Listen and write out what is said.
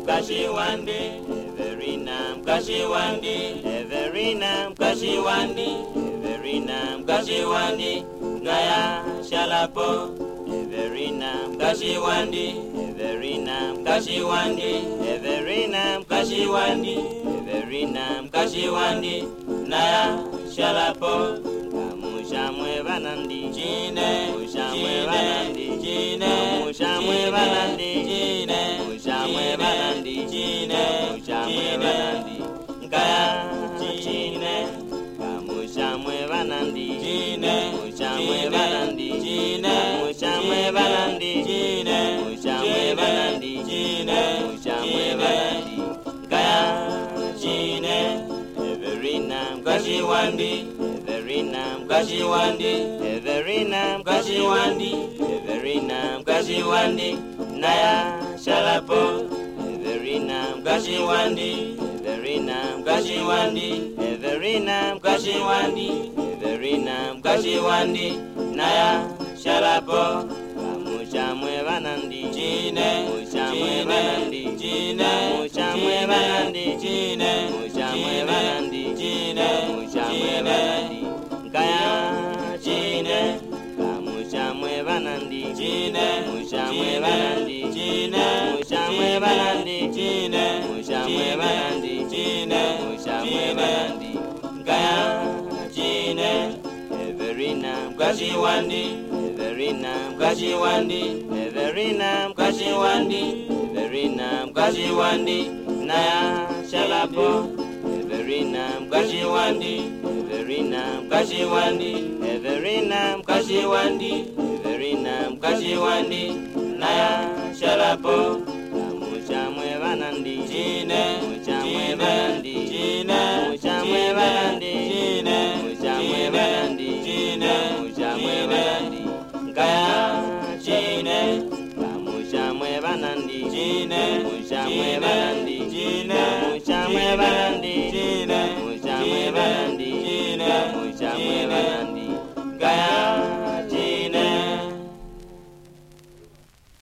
Kashiwandi, Everinam Kashiwandi, Everinam Kashiwandi, Everinam Kashiwandi, Gaya Shalapo, Everinam Kashiwandi, Everinam Kashiwandi, Everinam Kashiwandi, Everinam Kashiwandi, Naya Shalapo, Kamushamwe Banandi, Jine, Mushamwe Banandi, Jine, Mushamwe Banandi, Jine, Mushamwe Banandi, Jine, Mushamwe Banandi, Gaya Jine, Kamushamwe Banandi, Jine, Mushamwe Banandi, Jine, Mushamwe Banandi, Jine, Mushamwe Banandi, Jine, Mushamwe Banandi, Gaya Jine, Everinam Kashiwandi, Everinam Kashiwandi, Everinam Kashiwandi, Everinam Kashiwandi, Naya Shalapo, Everinam Kashiwandi, Everinam Kashiwandi, Everinam Kashiwandi, Everinam Kashiwandi, Naya Shalapo, Kamushamwe Banandi, Jine, Mushamwe Banandi, Jine, Mushamwe Banandi, Jine, Mushamwe Banandi, Jine, Mushamwe Banandi, Kaya Jine, Kamushamwe Banandi, Jine, Mushamwe Banandi, Jine, Mushamwe Banandi, Jine, Mushamwe Banandi, Jine, Mushamwe Banandi, Kaya Jine, Everinam Kashiwandi, Everinam Kashiwandi, Everinam Kashiwandi, Everinam Kashiwandi, Naya Shalapo, Everinam Kashiwandi, Everinam Kashiwandi, Everinam Kashiwandi, Everinam Kashiwandi, Naya Shalapo, Kamushamwe Banandi, Jine, Mushamwe Banandi, Jine, Mushamwe Banandi, Jine, Mushamwe Banandi, Jine, Mushamwe Banandi, Kaya Jine, Kamushamwe Banandi, Jine, Mushamwe Banandi, Jine, Mushamwe Banandi, Jine, Mushamwe Banandi.